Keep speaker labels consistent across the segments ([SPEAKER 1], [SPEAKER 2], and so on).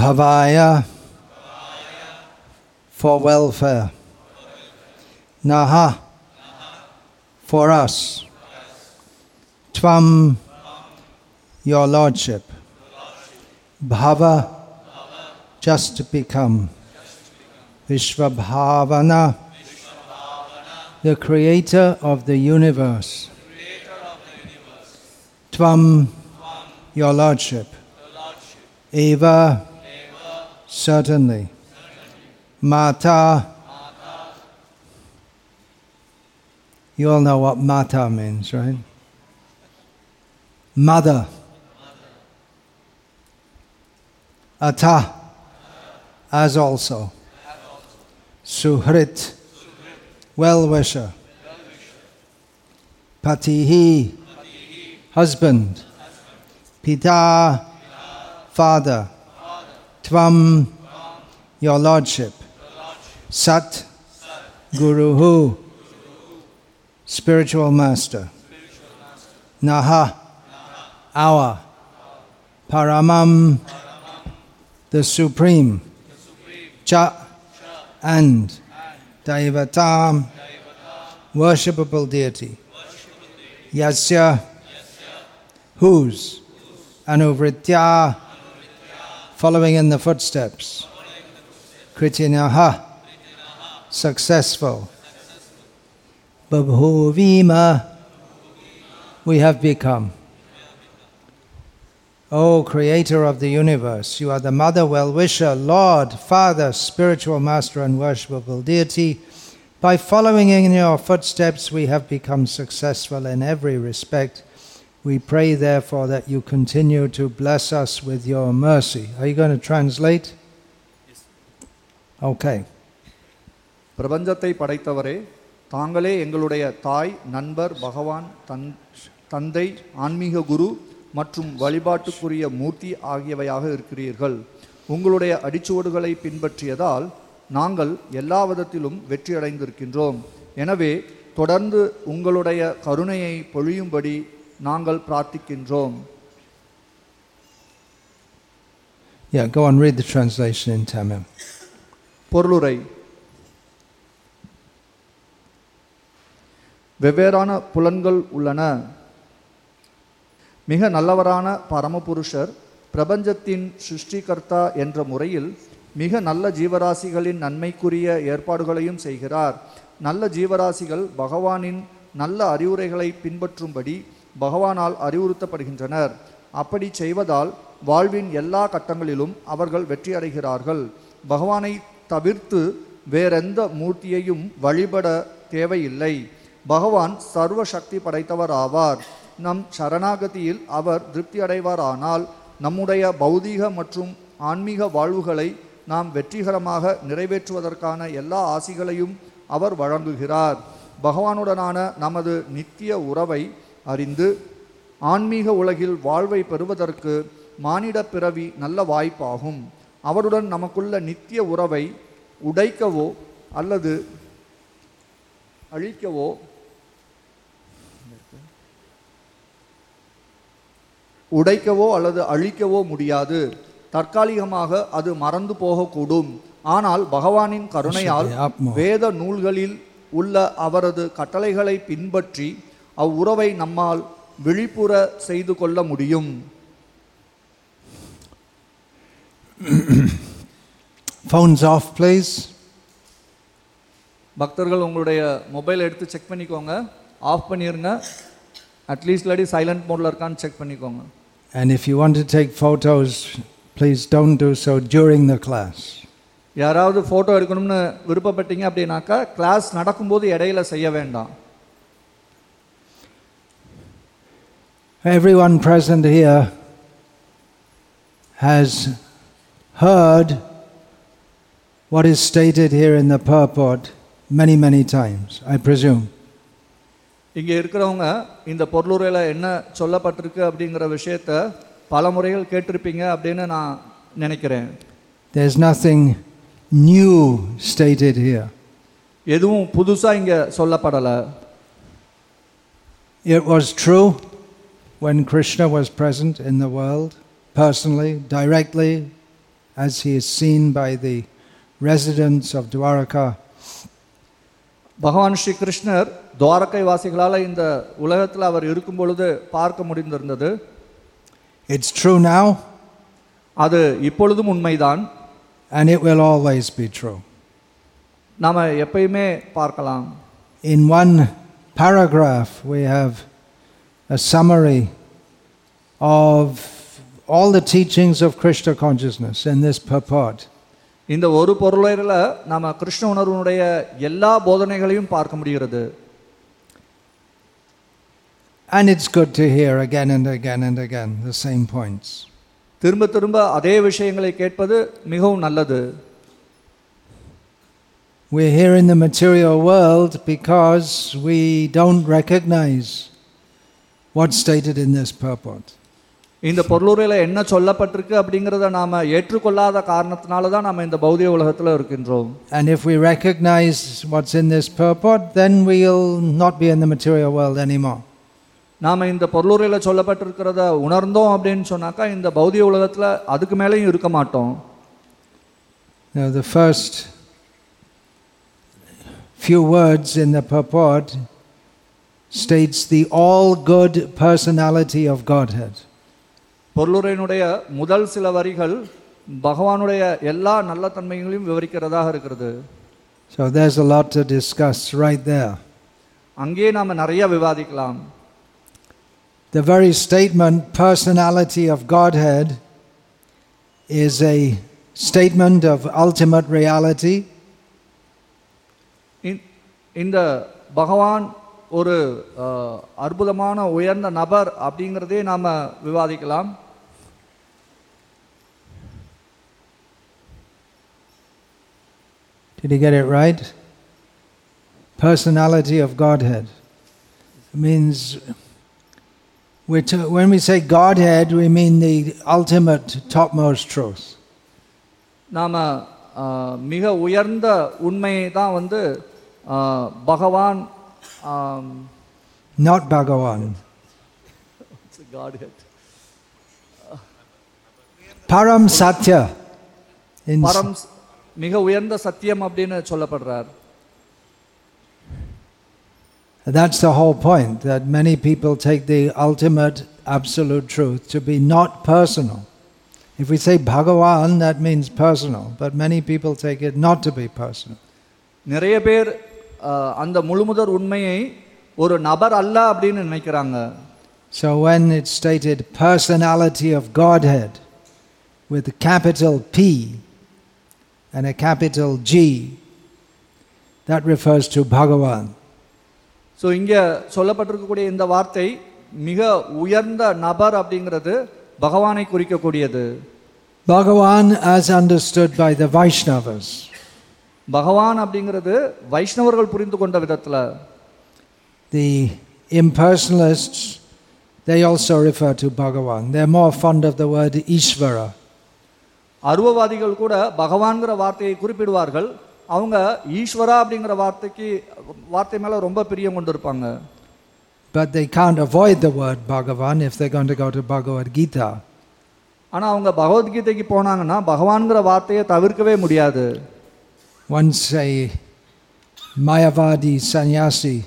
[SPEAKER 1] Bhavaya, for welfare. Naha, for us. Tvam, your lordship. Bhava, just to become. Vishvabhavana, the creator of the universe. Tvam, your lordship. Eva, certainly. Mata, you all know what mata means, right? Mother. Ata, as also. Suhrit, well-wisher. Patihi, husband. Pita, father. Tvam, your lordship. Sat, guruhu, spiritual master. Naha, our. Paramam, the supreme. Cha, and. Daivatam, worshipable deity. Yasya, whose. Anuvritya, following in the footsteps. Kritinaha, successful. Babhuvima, we have become. O Creator of the universe, you are the Mother, Well-Wisher, Lord, Father, Spiritual Master and Worshipable Deity. By following in your footsteps, we have become successful in every respect. We pray, therefore, that you continue to bless us with your mercy. Are you going to translate?
[SPEAKER 2] Yes.
[SPEAKER 1] Okay.
[SPEAKER 3] பிரபஞ்சத்தை படைத்தவரே, தாங்களே எங்களுடைய தாய், நண்பர், பகவான், தந்தை, ஆன்மீக குரு மற்றும் வழிபாட்டுக்குரிய மூர்த்தி ஆகியவையாக இருக்கிறீர்கள். உங்களுடைய அடிச்சுவடுகளை பின்பற்றியதால் நாங்கள் எல்லா விதத்திலும் வெற்றியடைந்திருக்கின்றோம். எனவே தொடர்ந்து உங்களுடைய கருணையை பொழியும்படி நாங்கள் பிரார்த்திக்கின்றோம்.
[SPEAKER 1] Yeah, go on, read the translation in Tamil.
[SPEAKER 3] பொருளுரை. வெவ்வேறான புலன்கள் உள்ளன. மிக நல்லவரான பரமபுருஷர் பிரபஞ்சத்தின் சிருஷ்டிகர்த்தா என்ற முறையில் மிக நல்ல ஜீவராசிகளின் நன்மைக்குரிய ஏற்பாடுகளையும் செய்கிறார். நல்ல ஜீவராசிகள் பகவானின் நல்ல அறிவுரைகளை பின்பற்றும்படி பகவானால் அறிவுறுத்தப்படுகின்றனர். அப்படி செய்வதால் வாழ்வின் எல்லா கட்டங்களிலும் அவர்கள் வெற்றியடைகிறார்கள். பகவானை தவிர்த்து வேறெந்த மூர்த்தியையும் வழிபட தேவையில்லை. பகவான் சர்வ சக்தி படைத்தவர் ஆவார். நம் சரணாகதியில் அவர் திருப்தி அடைவாரானால் நம்முடைய பௌதீக மற்றும் ஆன்மீக வாழ்வுகளை நாம் வெற்றிகரமாக நிறைவேற்றுவதற்கான எல்லா ஆசிகளையும் அவர் வழங்குகிறார். பகவானுடனான நமது நித்திய உறவை அறிந்து ஆன்மீக உலகில் வாழ்வை பெறுவதற்கு மானிட பிறவி நல்ல வாய்ப்பாகும். அவருடன் நமக்குள்ள நித்திய உறவை உடைக்கவோ அல்லது அழிக்கவோ முடியாது. தற்காலிகமாக அது மறந்து போகக்கூடும். ஆனால் பகவானின் கருணையால் வேத நூல்களில் உள்ள அவரது கட்டளைகளை பின்பற்றி அவ்வுறவை நம்மால் விழிப்புற செய்து கொள்ள முடியும்.
[SPEAKER 1] Phones off, please.
[SPEAKER 3] பக்தர்கள் உங்களுடைய மொபைல் எடுத்து செக் பண்ணிக்கோங்க. ஆஃப் பண்ணிருங்க. அட்லீஸ்ட் இல்லாட்டி சைலண்ட் மோட்ல இருக்கான்னு செக் பண்ணிக்கோங்க.
[SPEAKER 1] And if you want to take photos, please don't do so during the class.
[SPEAKER 3] யாராவது போட்டோ எடுக்கணும்னு விருப்பப்பட்டீங்க அப்படின்னாக்கா கிளாஸ் நடக்கும்போது இடையில செய்ய வேண்டாம்.
[SPEAKER 1] Everyone present here has heard what is stated here in the purport many times, I presume.
[SPEAKER 3] இங்கே இருக்கிறவங்க இந்த பொருளுரையில் என்ன சொல்லப்பட்டிருக்கு அப்படிங்கிற விஷயத்தை பல முறைகள் கேட்டிருப்பீங்க அப்படின்னு நான் நினைக்கிறேன்.
[SPEAKER 1] There's nothing new stated here.
[SPEAKER 3] எதுவும் புதுசா இங்க சொல்லப்படல.
[SPEAKER 1] It was true when Krishna was present in the world, personally, directly, as he is seen by the residents of Dwaraka.
[SPEAKER 3] பகவான் ஸ்ரீ கிருஷ்ணர் துவாரகை வாசிகளால் இந்த உலகத்தில் அவர் இருக்கும் பொழுது பார்க்க முடிந்திருந்தது.
[SPEAKER 1] It's true now.
[SPEAKER 3] அது இப்பொழுதும் உண்மைதான்.
[SPEAKER 1] And it will always be true.
[SPEAKER 3] நாம எப்பயுமே பார்க்கலாம்.
[SPEAKER 1] In one paragraph we have a summary of all the teachings of Krishna consciousness in this purport.
[SPEAKER 3] இந்த ஒரு பொருளையில நாம கிருஷ்ண உணர்வுடைய எல்லா போதனைகளையும் பார்க்க முடிகிறது.
[SPEAKER 1] And it's good to hear again and again and again the same points.
[SPEAKER 3] திரும்ப திரும்ப அதே விஷயங்களை கேட்பது மிகவும் நல்லது.
[SPEAKER 1] We're here in the material world because we don't recognize what's stated in this purport.
[SPEAKER 3] இந்த பொருளுரையில் என்ன சொல்லப்பட்டிருக்கு அப்படிங்கிறத நாம ஏற்றுக்கொள்ளாத காரணத்தினால தான் நாம இந்த பௌதிக உலகத்தில் இருக்கின்றோம்.
[SPEAKER 1] And if we recognize what's in this purport, then we'll not be in the material world anymore.
[SPEAKER 3] நாம இந்த பொருளுரையில் சொல்லப்பட்டிருக்கிறத உணர்ந்தோம் அப்படின்னு சொன்னாக்கா இந்த பௌதிக உலகத்தில் அதுக்கு மேலேயும் இருக்க மாட்டோம்.
[SPEAKER 1] Now the first few words in the purport states the all good personality of Godhead.
[SPEAKER 3] பொருளுரையினுடைய முதல் சில வரிகள் பகவானுடைய எல்லா நல்ல தன்மைகளையும் விவரிக்கிறதாக இருக்கிறது.
[SPEAKER 1] So there's a lot to discuss right there.
[SPEAKER 3] அங்கே நாம நிறைய விவாதிக்கலாம்.
[SPEAKER 1] The very statement personality of Godhead is a statement of ultimate reality.
[SPEAKER 3] இந்த பகவான் ஒரு அற்புதமான உயர்ந்த நபர் அப்படிங்கிறதே நாம விவாதிக்கலாம்.
[SPEAKER 1] Did you get it right? Personality of Godhead. It means when we say Godhead, we mean the ultimate, topmost truth.
[SPEAKER 3] நாம மிக உயர்ந்த உண்மையை தான் வந்து பகவான்,
[SPEAKER 1] not Bhagavan.
[SPEAKER 3] It's a Godhead.
[SPEAKER 1] Param Satya.
[SPEAKER 3] பரம் மிக உயர்ந்த சத்தியம் அப்படின்னு சொல்லப்படுறார்.
[SPEAKER 1] That's the whole point, that many people take the ultimate absolute truth to be not personal. If we say Bhagavan, that means personal, but many people take it not to be personal.
[SPEAKER 3] நிறைய பேர் அந்த முழுமுதற் உண்மையை ஒரு நபர் அல்ல அப்படின்னு நினைக்கிறாங்க.
[SPEAKER 1] So when it's stated personality of Godhead with a capital P and a capital G, that refers to Bhagavan.
[SPEAKER 3] So இங்கே சொல்லப்பட்டிருக்கக்கூடிய இந்த வார்த்தை மிக உயர்ந்த நபர் அப்படிங்கிறது பகவானை குறிக்கக்கூடியது.
[SPEAKER 1] Bhagavan as understood by the Vaishnavas.
[SPEAKER 3] பகவான் அப்படிங்கிறது வைஷ்ணவர்கள் புரிந்து கொண்ட விதத்தில்.
[SPEAKER 1] The impersonalists, they also refer to Bhagavan. They're more fond of the word Ishvara.
[SPEAKER 3] அருவவாதிகள் கூட பகவான்கிற வார்த்தையை குறிப்பிடுவார்கள். அவங்க ஈஸ்வரா அப்படிங்கிற வார்த்தை மேல ரொம்ப பிரியம் கொண்டிருப்பாங்க.
[SPEAKER 1] But they can't avoid the word Bhagavan if they're going to go to Bhagavad Gita.
[SPEAKER 3] ஆனா அவங்க பகவத்கீதைக்கு போனாங்கன்னா பகவான்கிற வார்த்தையை தவிர்க்கவே முடியாது.
[SPEAKER 1] Once a Mayavadi sannyasi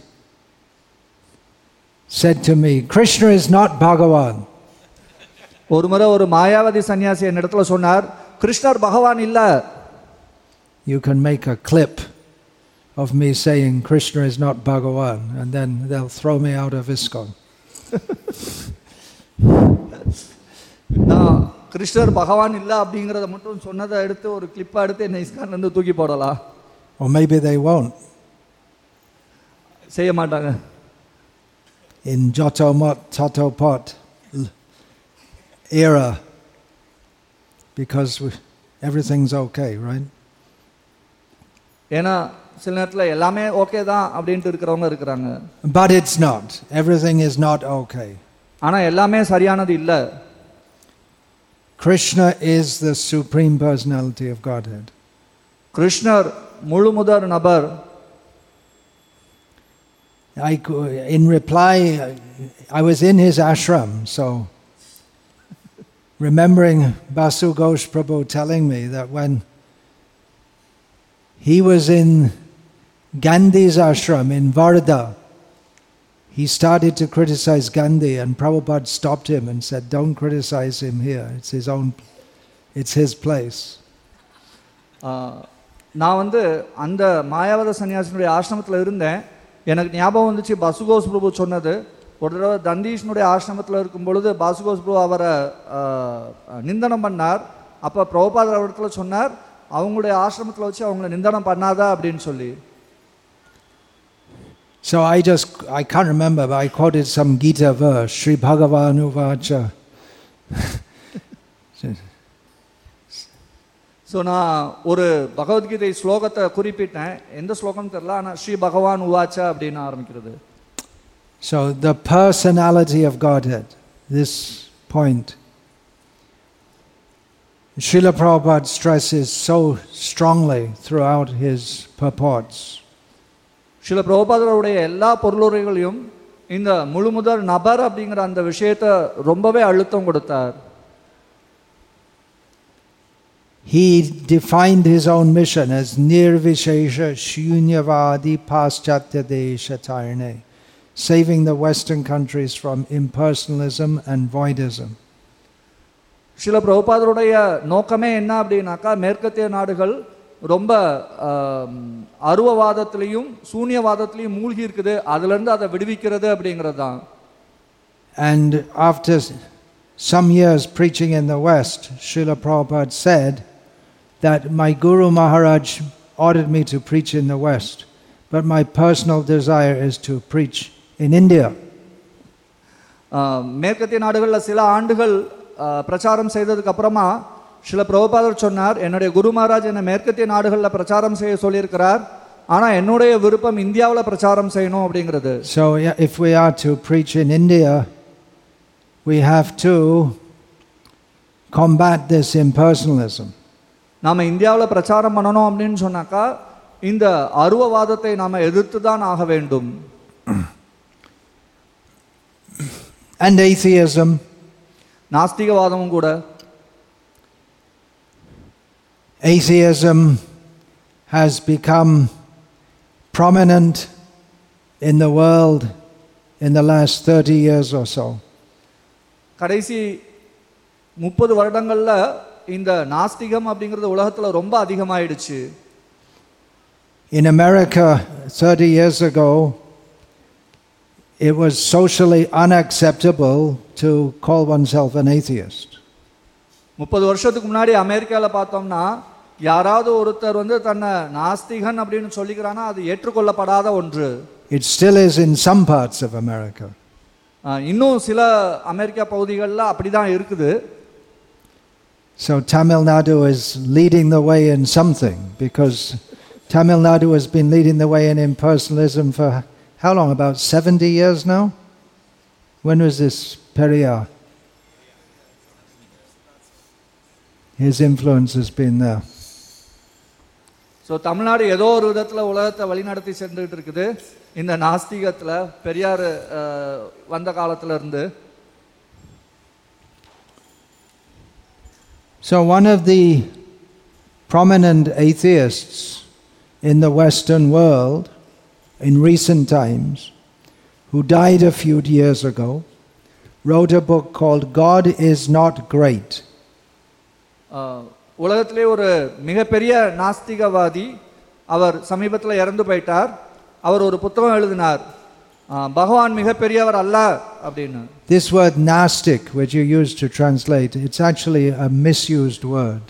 [SPEAKER 1] said to me, Krishna is not Bhagavan.
[SPEAKER 3] ஒரு முறை ஒரு மாயாவதி சன்னியாசி என்னிடத்துல சொன்னார், கிருஷ்ணர் பகவான் இல்ல.
[SPEAKER 1] You can make a clip of me saying Krishna is not Bhagavan, and then they'll throw me out of ISKCON.
[SPEAKER 3] நான் கிருஷ்ணர் பகவான் இல்ல அப்படிங்கறத மட்டும் சொன்னதை எடுத்து ஒரு கிளிப்பா எடுத்து என்ன இஸ்கான்ல இருந்து தூக்கி போடலாம்.
[SPEAKER 1] Or maybe they won't.
[SPEAKER 3] செய்ய மாட்டாங்க.
[SPEAKER 1] In Jotomot Totopot era, because everything's okay, right?
[SPEAKER 3] ஏன்னா சில நேரத்தில் எல்லாமே ஓகே தான் அப்படின்ட்டு இருக்கிறவங்க இருக்கிறாங்க.
[SPEAKER 1] But it's not. Everything is not okay.
[SPEAKER 3] ஆனா எல்லாமே சரியானது இல்ல.
[SPEAKER 1] Krishna is the supreme personality of Godhead.
[SPEAKER 3] கிருஷ்ணர் முழுமுதற் நபர். In reply, I was in his ashram, so
[SPEAKER 1] remembering Basu Ghosh Prabhu telling me that when he was in Gandhi's ashram in Varda, he started to criticize Gandhi, and Prabhupada stopped him and said, "Don't criticize him here. It's his place."
[SPEAKER 3] நான் வந்து அந்த மாயாவத சன்னியாசினுடைய ஆசிரமத்தில் இருந்தேன். எனக்கு ஞாபகம் வந்துச்சு பசுகோஸ் பிரபு சொன்னது. ஒரு தடவை தந்தீஷ்னுடைய ஆசிரமத்தில் இருக்கும் பொழுது பாசுகோஸ் பிரபு அவரை நிந்தனம் பண்ணார். அப்போ பிரபுபாதர் அவரிடத்துல சொன்னார், அவங்களுடைய ஆசிரமத்தில் வச்சு அவங்கள நிந்தனம் பண்ணாதா அப்படின்னு சொல்லி.
[SPEAKER 1] So I can't remember, but I quoted some Gita verse, Sri Bhagavan Uvacha.
[SPEAKER 3] So நான் ஒரு பகவத்கீதை ஸ்லோகத்தை குறிப்பிட்டேன். எந்த ஸ்லோகம் தெரியல, ஆனால் ஸ்ரீ பகவான் உவாச்சா அப்படின்னு ஆரம்பிக்கிறது.
[SPEAKER 1] So the personality of Godhead, this point, Srila Prabhupada stresses so strongly throughout his purports.
[SPEAKER 3] Srila பிரபுபாதருடைய எல்லா பொருளுரைகளையும் இந்த முழுமுதல் நபர் அப்படிங்கிற அந்த விஷயத்தை ரொம்பவே அழுத்தம் கொடுத்தார்.
[SPEAKER 1] He defined his own mission as Nirvishesha Shunyavadi Paschatya Desha Tarne, saving the Western countries from impersonalism and voidism.
[SPEAKER 3] Srila பிரபுபாதருடைய நோக்கமே என்ன அப்படின்னாக்கா, மேற்கத்திய நாடுகள் ரொம்ப அருவவாதத்திலையும் சூன்யவாதத்திலையும் மூழ்கி இருக்குது, அதுலேருந்து அதை விடுவிக்கிறது அப்படிங்கிறது தான்.
[SPEAKER 1] And after some years preaching in the West, Srila Prabhupada said that my Guru Maharaj ordered me to preach in the West, but my personal desire is to preach in India.
[SPEAKER 3] மேற்கத்திய நாடுகளில் சில ஆண்டுகள் பிரச்சாரம் செய்ததுக்கு அப்புறமா ஸ்ரீல பிரபுபாதர் சொன்னார், என்னுடைய குரு மகாராஜ் என்னை மேற்கத்திய நாடுகளில் பிரச்சாரம் செய்ய சொல்லியிருக்கிறார், ஆனால் என்னுடைய விருப்பம் இந்தியாவில் பிரச்சாரம் செய்யணும் அப்படிங்கிறது.
[SPEAKER 1] So if we are to preach in India, we have to combat this impersonalism.
[SPEAKER 3] நாம் இந்தியாவில் பிரச்சாரம் பண்ணணும் அப்படின்னு சொன்னாக்கா இந்த அருவவாதத்தை நாம் எதிர்த்து தான் ஆக வேண்டும்.
[SPEAKER 1] And atheism,
[SPEAKER 3] நாஸ்திகவாதமும் கூட.
[SPEAKER 1] Atheism has become prominent in the world in the last 30 years or so.
[SPEAKER 3] கடைசி 30 வருடங்கள்ல இந்த நாஸ்திகம் அப்படிங்கிறது உலகத்துல ரொம்ப அதிகமாயிடுச்சு.
[SPEAKER 1] In America 30 years ago, it was socially unacceptable to call oneself an atheist.
[SPEAKER 3] 30 வருஷத்துக்கு முன்னாடி அமெரிக்காவில் பார்த்தோம்னா யாராவது ஒருத்தர் வந்து தன்னை நாஸ்திகன் அப்படின்னு சொல்லிக்கிறானா அது ஏற்றுக்கொள்ளப்படாத ஒன்று.
[SPEAKER 1] It still is in some parts of America.
[SPEAKER 3] இன்னும் சில அமெரிக்கா பகுதிகளில் அப்படிதான் இருக்குது.
[SPEAKER 1] So Tamil Nadu is leading the way in something, because Tamil Nadu has been leading the way in impersonalism for how long? About 70 years now? When was this Periyar? His influence has been there.
[SPEAKER 3] So Tamil Nadu ஏதோ ஒரு விதத்தில் உலகத்தை வழிநடத்தி சென்றுட்டு இருக்குது இந்த நாஸ்திகத்தில், பெரியார் வந்த காலத்துல இருந்து.
[SPEAKER 1] So one of the prominent atheists in the Western world in recent times, who died a few years ago, wrote a book called God is Not Great.
[SPEAKER 3] உலகத்திலே ஒரு மிகப்பெரிய நாஸ்திகவாதி, அவர் சமீபத்தில் இறந்து போயிட்டார். அவர் ஒரு புத்தகம் எழுதினார், பகவான் மிகப்பெரியவர் அல்ல அப்படின்னு.
[SPEAKER 1] This word Gnostic, which you use to translate, it's actually a misused word.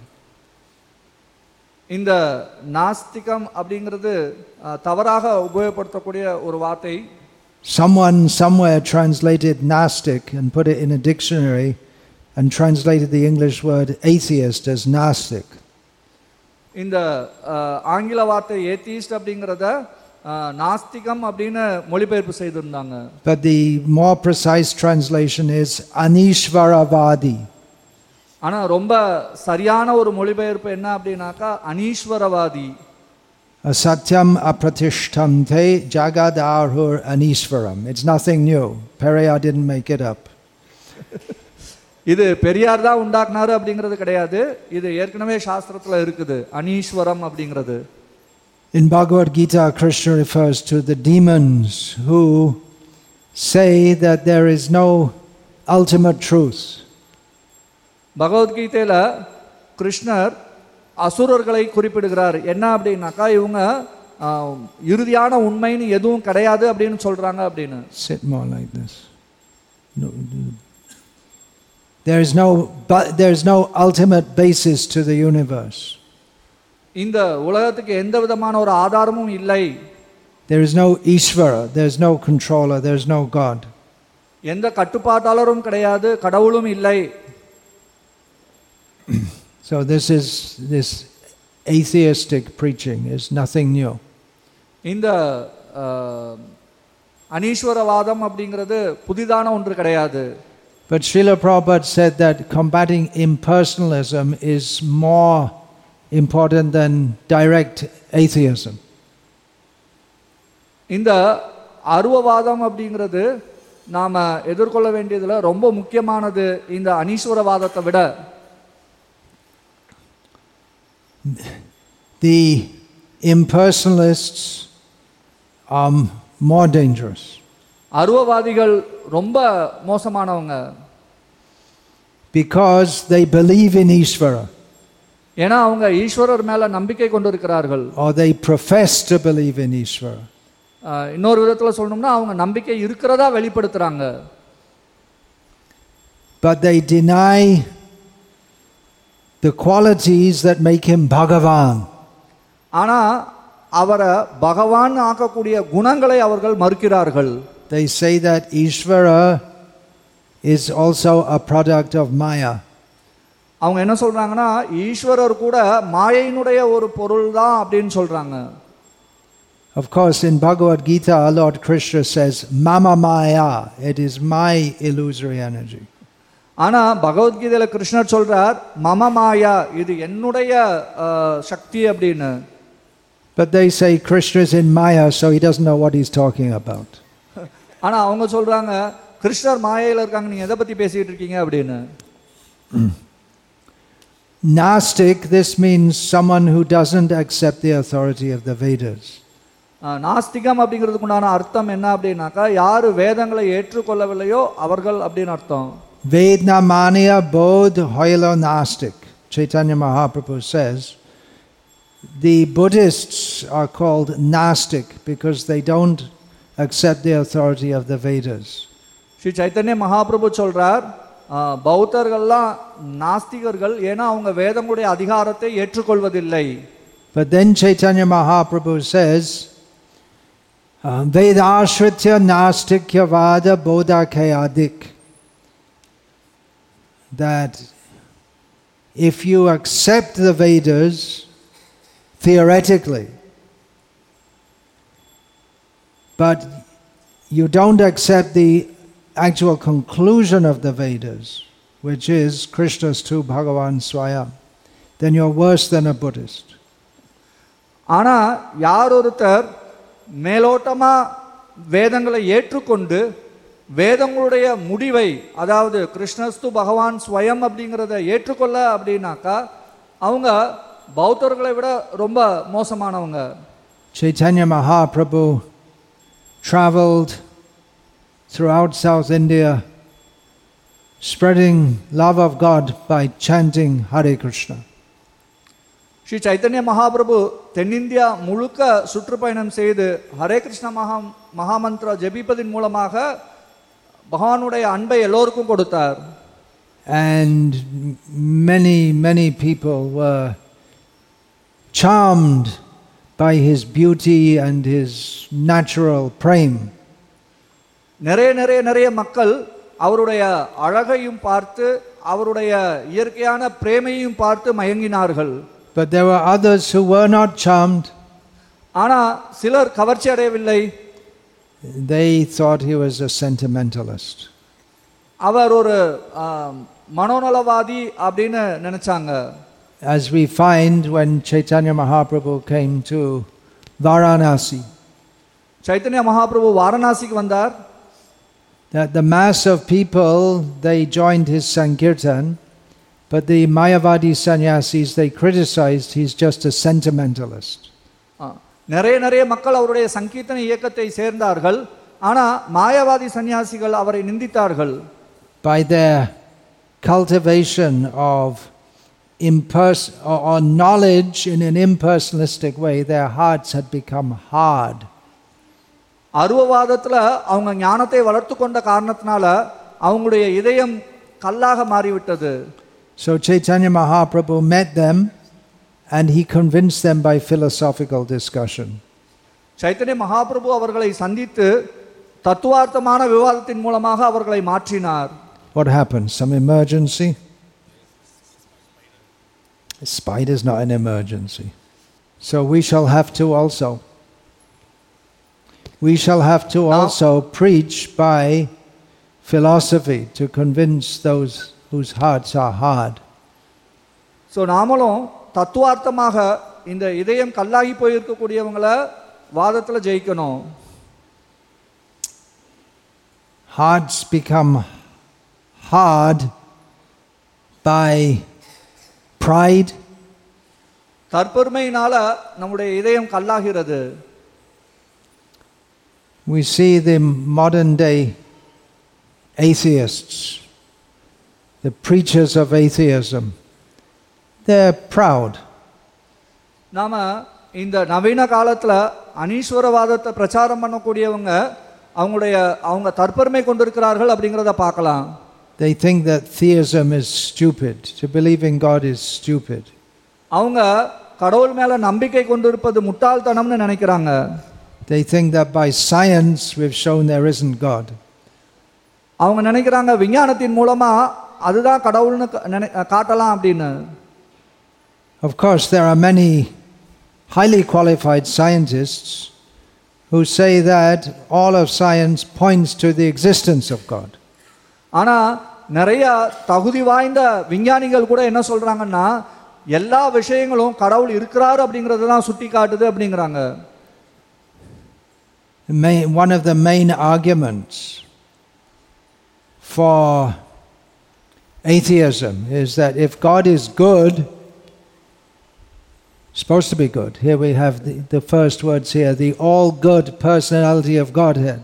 [SPEAKER 3] இந்த நாஸ்திகம் அப்படிங்கிறது தவறாக உபயோகப்படுத்தக்கூடிய ஒரு வார்த்தை.
[SPEAKER 1] Someone somewhere translated Gnostic and put it in a dictionary and translated the English word atheist as Gnostic.
[SPEAKER 3] இந்த ஆங்கில வார்த்தை atheist அப்படிங்கிறத நாஸ்திகம் அப்படின்னு மொழிபெயர்ப்பு செய்திருந்தாங்க.
[SPEAKER 1] But the more precise translation is Anishvaravadi.
[SPEAKER 3] ஆனா ரொம்ப சரியான ஒரு மொழிபெயர்ப்பு என்ன அப்படின்னாக்கா அனீஸ்வரவாதி.
[SPEAKER 1] Asatyam apratishtam te jagadharhur anishvaram. It's nothing new. Periyar didn't make it up.
[SPEAKER 3] இது பெரியார் தான் உண்டாக்குனாரு அப்படிங்கிறது கிடையாது. இது ஏற்கனவே சாஸ்திரத்துல இருக்குது, அனீஸ்வரம் அப்படிங்கிறது.
[SPEAKER 1] In Bhagavad Gita, Krishna refers to the demons who say that there is no ultimate truth.
[SPEAKER 3] பகவத்கீதையில கிருஷ்ணர் அசுரர்களை குறிப்பிடுகிறார். என்ன அப்படின்னாக்கா, இவங்க இறுதியான உண்மைன்னு எதுவும் கிடையாது அப்படின்னு சொல்றாங்க அப்படின்னு.
[SPEAKER 1] Sit more like this. No. There is no ultimate basis to the universe.
[SPEAKER 3] இந்த உலகத்துக்கு எந்த விதமான ஒரு ஆதாரமும் இல்லை.
[SPEAKER 1] There is no Ishvara, there is no controller, there is no God.
[SPEAKER 3] எந்த கட்டுப்பாட்டாளரும் கிடையாது, கடவுளும் இல்லை.
[SPEAKER 1] So this atheistic preaching is nothing new.
[SPEAKER 3] இந்த அனீஸ்வரவாதம் அப்படிங்கிறது புதிதான ஒன்று கிடையாது.
[SPEAKER 1] But Srila Prabhupada said that combating impersonalism is more important than direct atheism.
[SPEAKER 3] இந்த அருவவாதம் அப்படிங்கிறது நாம எதிர்கொள்ள வேண்டியதுல ரொம்ப முக்கியமானது இந்த அனீஸ்வரவாதத்தை விட.
[SPEAKER 1] The impersonalists are more dangerous.
[SPEAKER 3] அருவவாதிகள் ரொம்ப மோசமானவங்க.
[SPEAKER 1] Because they believe in Ishvara.
[SPEAKER 3] ஏன்னா அவங்க ஈஸ்வரர் மேல நம்பிக்கை கொண்டிருக்கிறார்கள்.
[SPEAKER 1] Or they profess to believe in Ishvara.
[SPEAKER 3] இன்னொரு விதத்துல சொல்லணும்னா அவங்க நம்பிக்கை இருக்கிறதா வெளிப்படுத்துறாங்க.
[SPEAKER 1] But they deny the qualities that make him Bhagavan.
[SPEAKER 3] ஆனா அவரை பகவான் ஆக்கக்கூடிய குணங்களை அவர்கள் மறுக்கிறார்கள்.
[SPEAKER 1] They say that Ishvara is also a product of Maya.
[SPEAKER 3] அவங்க என்ன சொல்றாங்கன்னா, ஈஸ்வரர் கூட மாயையினுடைய ஒரு பொருள் தான் அப்படின்னு சொல்றாங்க.
[SPEAKER 1] Of course, in Bhagavad Gita, Lord Krishna says, Mama Maya, it is my illusory energy.
[SPEAKER 3] ஆனா பகவத்கீதையில கிருஷ்ணர் சொல்றார், மம மாயா, இது என்னுடைய சக்தி அப்படின்னு.
[SPEAKER 1] But they say Krishna is in Maya, so he doesn't know what he's talking about.
[SPEAKER 3] ஆனா அவங்க சொல்றாங்க, கிருஷ்ணர் மாயையில இருக்காங்க, நீங்க எதை பத்தி பேசிட்டு இருக்கீங்க அப்படின்னு.
[SPEAKER 1] Gnostic, this means someone who doesn't accept the authority of the Vedas.
[SPEAKER 3] நாஸ்திகம் அப்படிங்கிறதுக்கு உண்டான அர்த்தம் என்ன அப்படின்னாக்கா, யாரு வேதங்களை ஏற்றுக்கொள்ளவில்லையோ அவர்கள் அப்படின்னு அர்த்தம்.
[SPEAKER 1] Vedna mania bodh hoilo Gnostic. Chaitanya Mahaprabhu says, the Buddhists are called Gnostic because they don't accept the authority of the Vedas.
[SPEAKER 3] Sri Chaitanya Mahaprabhu சொல்றார், பௌத்தர்கள்லாம் நாஸ்திகர்கள், ஏன்னா அவங்க வேதங்களுடைய அதிகாரத்தை ஏற்றுக்கொள்வதில்லை.
[SPEAKER 1] But then Chaitanya Mahaprabhu says, Vedashritya Nastikya Vada Bodhakayadik, that if you accept the Vedas theoretically, but you don't accept the actual conclusion of the Vedas, which is Krishna's to Bhagavan Swayam, then you're worse than a Buddhist.
[SPEAKER 3] ஆனா யார் ஒருத்தர் மேலோட்டமா வேதங்களை ஏற்றுக்கொண்டு வேதங்களுடைய முடிவை, அதாவது கிருஷ்ணஸ்து பகவான் ஸ்வயம் அப்படிங்கிறத ஏற்றுக்கொள்ள அப்படின்னாக்கா அவங்க பௌத்தர்களை விட ரொம்ப மோசமானவங்க.
[SPEAKER 1] Chaitanya Mahaprabhu traveled throughout South India spreading love of God by chanting Hare Krishna.
[SPEAKER 3] Sri Chaitanya Mahaprabhu தென்னிந்தியா முழுக்க சுற்றுப்பயணம் செய்து ஹரே கிருஷ்ண மகாமந்திர ஜெபிப்பதின் மூலமாக பகவானுடைய அன்பை எல்லோருக்கும் கொடுத்தார்.
[SPEAKER 1] And many people were charmed by his beauty and his natural prema.
[SPEAKER 3] நிறைய மக்கள் அவருடைய அழகையும் பார்த்து அவருடைய இயற்கையான பிரேமையும் பார்த்து மயங்கினார்கள்.
[SPEAKER 1] But there were others who were not charmed.
[SPEAKER 3] ஆனா சிலர் கவர்ச்சி அடையவில்லை.
[SPEAKER 1] They thought he was a sentimentalist.
[SPEAKER 3] அவர் ஒரு மனோநலவாதி அப்படின்னு நினைச்சாங்க.
[SPEAKER 1] As we find when Chaitanya Mahaprabhu came to Varanasi.
[SPEAKER 3] Chaitanya Mahaprabhu வாரணாசிக்கு வந்தார்.
[SPEAKER 1] that the mass of people, they joined his Sankirtan, but the Mayavadi sannyasis, they criticized he's just a sentimentalist.
[SPEAKER 3] நிறைய மக்கள் அவருடைய சங்கீர்த்தன இயக்கத்தை சேர்ந்தார்கள். ஆனா மாயாவாதி சன்னியாசிகள் அவரை நிந்தித்தார்கள்.
[SPEAKER 1] By their cultivation of or knowledge in an impersonalistic way, their hearts had become hard.
[SPEAKER 3] அருவவாதத்துல அவங்க ஞானத்தை வளர்த்து கொண்ட காரணத்தினால அவங்களுடைய இதயம் கல்லாக மாறிவிட்டது.
[SPEAKER 1] So Chaitanya Mahaprabhu met them and he convinced them by philosophical discussion.
[SPEAKER 3] Chaitanya Mahaprabhu அவர்களை சந்தித்து தத்துவார்த்தமான விவாதத்தின் மூலமாக அவர்களை மாற்றினார்.
[SPEAKER 1] What happened? Some emergency? A spider is not an emergency. So we shall have to also. We shall have to also preach by philosophy to convince those whose hearts are hard.
[SPEAKER 3] So நாமளும் தத்துவார்த்தமாக இந்த இதயம் கல்லாகி போயிருக்கக்கூடியவங்களை வாதத்தில் ஜெயிக்கணும்.
[SPEAKER 1] Hearts become hard by pride.
[SPEAKER 3] தற்பெருமையினால நம்முடைய இதயம் கல்லாகிறது.
[SPEAKER 1] We see the modern day atheists, the preachers of atheism, they're proud.
[SPEAKER 3] நாம இந்த நவீன காலத்துல அனீஸ்வரவாதத்தை பிரச்சாரம் பண்ணக்கூடியவங்க அவங்க தற்பெருமை கொண்டிருக்கிறார்கள் அப்படிங்கறத பார்க்கலாம்.
[SPEAKER 1] They think that theism is stupid. To believe in God is stupid.
[SPEAKER 3] அவங்க கடவுள் மேல நம்பிக்கை கொண்டிருப்பது முட்டாள்தனம்னு நினைக்கிறாங்க.
[SPEAKER 1] They think that by science we've shown there isn't God.
[SPEAKER 3] அவங்க நினைக்கிறாங்க விஞ்ஞானத்தின் மூலமா அதுதான் கடவுள்னு காட்டலாம் அப்படின்னு.
[SPEAKER 1] Of course there are many highly qualified scientists who say that all of science points to the existence of God.
[SPEAKER 3] ஆனா நிறைய தகுதி வாய்ந்த விஞ்ஞானிகள் கூட என்ன சொல்றாங்கன்னா எல்லா விஷயங்களும் கடவுள் இருக்கிறார் அப்படிங்கறத தான் சுட்டி காட்டுது அப்படிங்கறாங்க.
[SPEAKER 1] One of the main arguments for atheism is that if God is good, supposed to be good. Here we have the first words here, the all good personality of Godhead.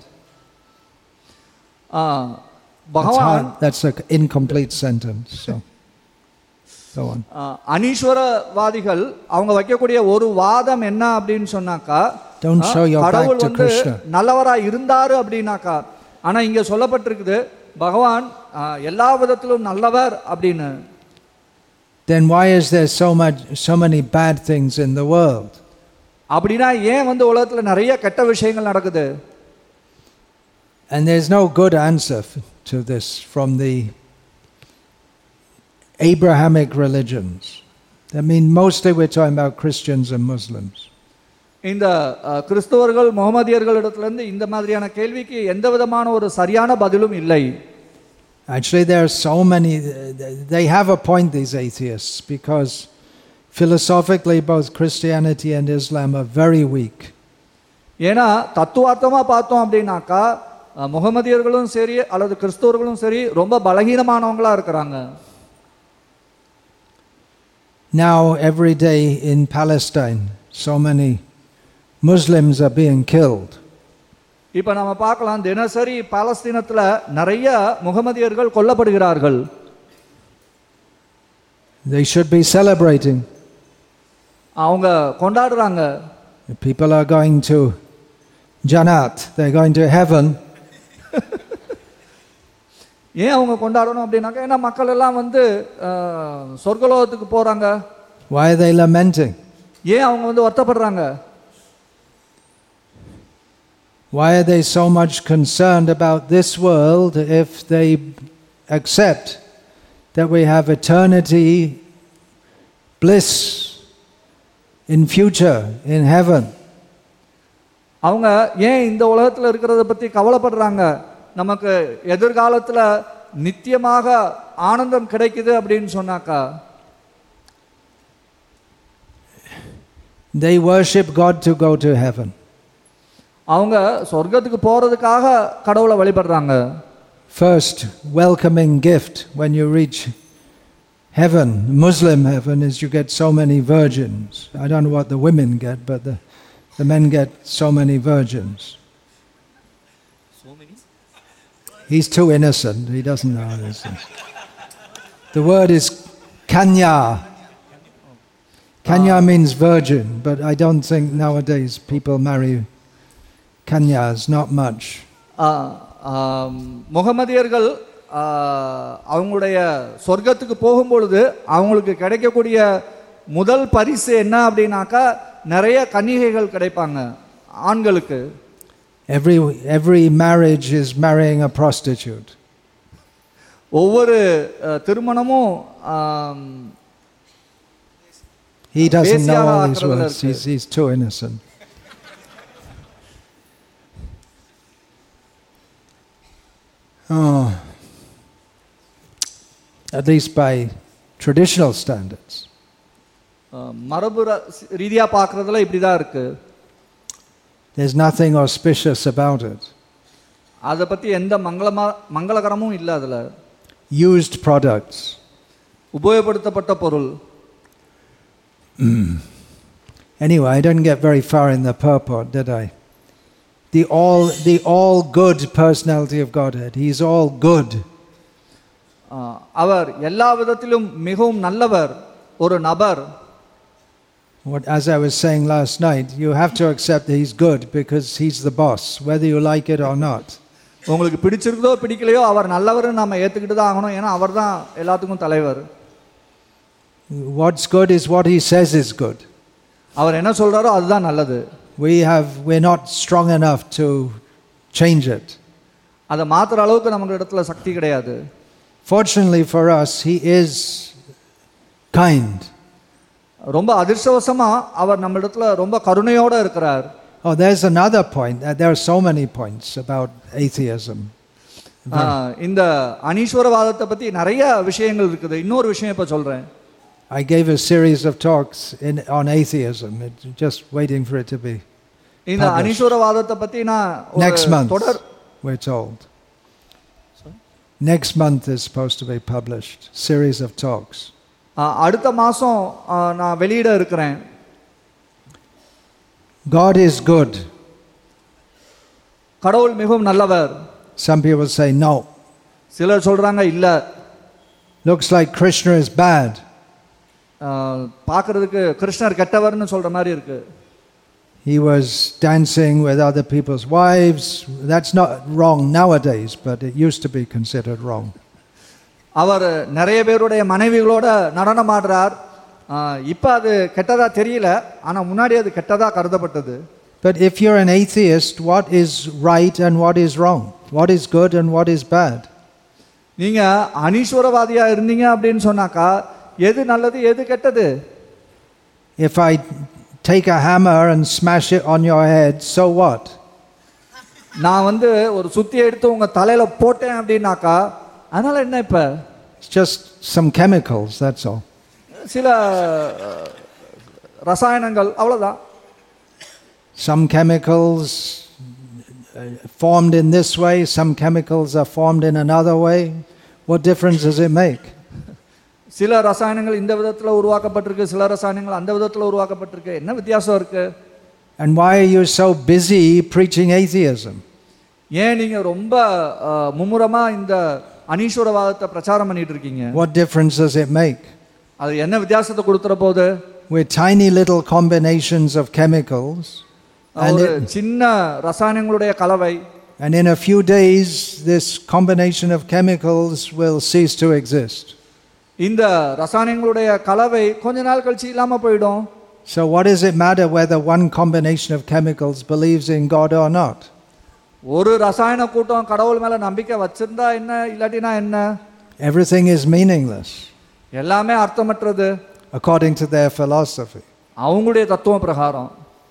[SPEAKER 1] That's an incomplete sentence. So go on.
[SPEAKER 3] அனீஸ்வரவாதிகள் அவங்க வைக்கக்கூடிய ஒரு வாதம் என்ன அப்படின்னு சொன்னாக்கா
[SPEAKER 1] Don't show your back to Krishna.
[SPEAKER 3] நல்லவரா இருந்தாரு அப்படினாக்கா ஆனா இங்க சொல்லப்பட்டிருக்குது பகவான் எல்லா விதத்திலும் நல்லவர் அப்படின்னு.
[SPEAKER 1] Then why is there so many bad things in the world?
[SPEAKER 3] அப்படினா ஏன் உலகத்துல நிறைய கெட்ட விஷயங்கள் நடக்குது?
[SPEAKER 1] And there's no good answer to this from the Abrahamic religions. I mean mostly we're talking about Christians and Muslims.
[SPEAKER 3] இந்த கிறிஸ்தவர்கள் முஹம்மதியர்களிடத்திலிருந்து இந்த மாதிரியான கேள்விக்கு எந்த விதமான ஒரு சரியான பதிலும் இல்லை.
[SPEAKER 1] Actually there are so many, they have a point, these atheists, because philosophically both Christianity and Islam are very weak.
[SPEAKER 3] ஏனா தத்துவார்த்தமா பார்த்தோம் அப்படினாக்கா முஹம்மதியர்களும் சரி அல்லது கிறிஸ்தவர்களும் சரி ரொம்ப பலகீனமானவங்களா இருக்காங்க.
[SPEAKER 1] Now every day in Palestine so many Muslims are being killed.
[SPEAKER 3] இப்ப நாம பார்க்கலாம் தினசரி பாலஸ்தீனத்துல நிறைய முஹம்மதியர்கள் கொல்லப்படுகிறார்கள்.
[SPEAKER 1] They should be celebrating.
[SPEAKER 3] அவங்க கொண்டாடுறாங்க.
[SPEAKER 1] People are going to Jannat, they're going to heaven.
[SPEAKER 3] ஏன் அவங்க கொண்டாடணும் அப்படினாக்க ஏன்னா மக்கள் எல்லாம் சொர்க்கலோகத்துக்கு போறாங்க.
[SPEAKER 1] Why are they lamenting?
[SPEAKER 3] ஏன் அவங்க வருத்தப்படுறாங்க?
[SPEAKER 1] Why are they so much concerned about this world if they accept that we have eternity, bliss in future, in heaven?
[SPEAKER 3] அவங்க ஏன் இந்த உலகத்துல இருக்கிறத பத்தி கவலைப்படுறாங்க? நமக்கு எதிர்காலத்துல நித்தியமாக ஆனந்தம் கிடைக்குது அப்படின்னு சொன்னாக்கா
[SPEAKER 1] they worship God to go to heaven.
[SPEAKER 3] அவங்க சொர்க்கத்துக்கு போறதுக்காக கடவுளை வழிபடுறாங்க.
[SPEAKER 1] first welcoming gift when you reach heaven, Muslim heaven, is you get so many virgins. I don't know what the women get, but the men get so many virgins.
[SPEAKER 3] So many?
[SPEAKER 1] He's too innocent. He doesn't know this. The word is kanya. Kanya means virgin, but I don't think nowadays people marry kanyas, not much.
[SPEAKER 3] முகமதியர்கள் அவங்களுடைய சொர்க்கத்துக்கு போகும்பொழுது அவங்களுக்கு கிடைக்கக்கூடிய முதல் பரிசு என்ன அப்படின்னாக்கா நிறைய கன்னிகைகள் கிடைப்பாங்க ஆண்களுக்கு.
[SPEAKER 1] Every marriage is marrying a prostitute.
[SPEAKER 3] ஒவ்வொரு திருமணமும்
[SPEAKER 1] He doesn't know all these words. He's too innocent. Oh. At least by traditional standards.
[SPEAKER 3] மரபு ரீதியா பார்க்கறதுல இப்படி தான் இருக்கு.
[SPEAKER 1] There's nothing auspicious about it.
[SPEAKER 3] அத பத்தி எந்த மங்களகரமும் இல்ல அதுல.
[SPEAKER 1] Used products.
[SPEAKER 3] உபயோகப்படுத்தப்பட்ட பொருள்.
[SPEAKER 1] Anyway, I didn't get very far in the purport, did I? The all good personality of Godhead. He's all good.
[SPEAKER 3] அவர் எல்லா விதத்திலும் மிகவும் நல்லவர் ஒரு நபர்.
[SPEAKER 1] As I was saying last night, you have to accept that he's good because he's the boss, whether you like it or not.
[SPEAKER 3] உங்களுக்கு பிடிச்சிருக்கோ பிடிக்கலையோ அவர் நல்லவர்னு நாம ஏத்துக்கிட்டு தான் ஆகணும். ஏன்னா அவர்தான் எல்லாத்துக்கும் தலைவர்.
[SPEAKER 1] What's good is what he says is good.
[SPEAKER 3] அவர் என்ன சொல்றாரோ அதுதான் நல்லது.
[SPEAKER 1] We're not strong enough to change it.
[SPEAKER 3] அத மாத்துற அளவுக்கு நமக்கு இடத்துல சக்தி கிடையாது.
[SPEAKER 1] Fortunately for us, he is kind.
[SPEAKER 3] ரொம்ப அதிர்ஷ்டவசமா அவர் நம்ம இடத்துல ரொம்ப கருணையோட இருக்கிறார்.
[SPEAKER 1] Oh, there's another point. There are so many points about atheism.
[SPEAKER 3] இந்த அனீஸ்வரவாதத்தை பத்தி நிறைய விஷயங்கள் இருக்குது. இன்னொரு விஷயம் இப்ப சொல்றேன்.
[SPEAKER 1] I gave a series of talks on atheism. It's just waiting for it to be
[SPEAKER 3] இந்த அனீஸ்வரவாதத்தை பத்தி நான்
[SPEAKER 1] next month, we're told. Next month is supposed to be published. Series of talks.
[SPEAKER 3] அடுத்த மாசம் நான் வெளியிட இருக்கிறேன்.
[SPEAKER 1] God is good.
[SPEAKER 3] கடவுள் மிகவும் நல்லவர்.
[SPEAKER 1] Some people say no.
[SPEAKER 3] சிலர் சொல்றாங்க இல்ல.
[SPEAKER 1] Looks like Krishna is bad.
[SPEAKER 3] பார்க்கிறதுக்கு கிருஷ்ணர் கெட்டவர்னு சொல்ற மாதிரி இருக்கு.
[SPEAKER 1] He was dancing with other people's wives. That's not wrong nowadays, but it used to be considered wrong.
[SPEAKER 3] அவர் நிறைய பேருடைய மனைவிகளோட நடனம் ஆடுறார். இப்ப அது கெட்டதா தெரியல, ஆனா முன்னாடி அது கெட்டதா கருதப்பட்டது.
[SPEAKER 1] But if you're an atheist, what is right and what is wrong? What is good and what is bad?
[SPEAKER 3] நீங்க அனீஸ்வரவாதியா இருந்தீங்க அப்படின்னு சொன்னாக்கா எது நல்லது எது கெட்டது?
[SPEAKER 1] If I take a hammer and smash it on your head, so what?
[SPEAKER 3] நான் வந்து ஒரு சுத்தி எடுத்து உங்க தலையில போட்டேன் அப்படின்னாக்கா அதனால என்ன இப்ப?
[SPEAKER 1] It's just some chemicals, that's all.
[SPEAKER 3] சில ரசாயனங்கள் அவ்வளவுதான்.
[SPEAKER 1] Some chemicals formed in this way, some chemicals are formed in another way. What difference does it make?
[SPEAKER 3] சில ரசாயனங்கள் இந்த விதத்துல உருவாக்கப்பட்டிருக்கு, சில ரசாயனங்கள் அந்த விதத்துல உருவாக்கப்பட்டிருக்கு. என்ன வித்தியாசம் இருக்கு?
[SPEAKER 1] And why are you so busy preaching atheism?
[SPEAKER 3] ஏன் நீங்க ரொம்ப மும்முரமா இந்த அனீஸ்வரவாதத்தை பிரச்சாரம் பண்ணிட்டு இருக்கீங்க?
[SPEAKER 1] What difference does it make?
[SPEAKER 3] அது என்ன வித்தியாசத்தை கொடுத்துற போகுது?
[SPEAKER 1] With tiny little combinations of chemicals,
[SPEAKER 3] and சின்ன ரசாயனங்களுடைய கலவை,
[SPEAKER 1] and in a few days this combination of chemicals will cease to exist.
[SPEAKER 3] இந்த ரசாயனங்களுடைய கலவை கொஞ்ச நாள் கழிச்சு இல்லாம போய்டும்.
[SPEAKER 1] So what does it matter whether one combination of chemicals believes in God or not?
[SPEAKER 3] ஒரு ரசாயன கூட்டம் கடவுள் மேல நம்பிக்கை வச்சிருந்தா என்ன இல்லாட்டினா என்ன?
[SPEAKER 1] Everything is meaningless.
[SPEAKER 3] எல்லாமே அர்த்தமற்றது.
[SPEAKER 1] According to their philosophy.
[SPEAKER 3] அவங்களுடைய தத்துவ பிரகாரம்.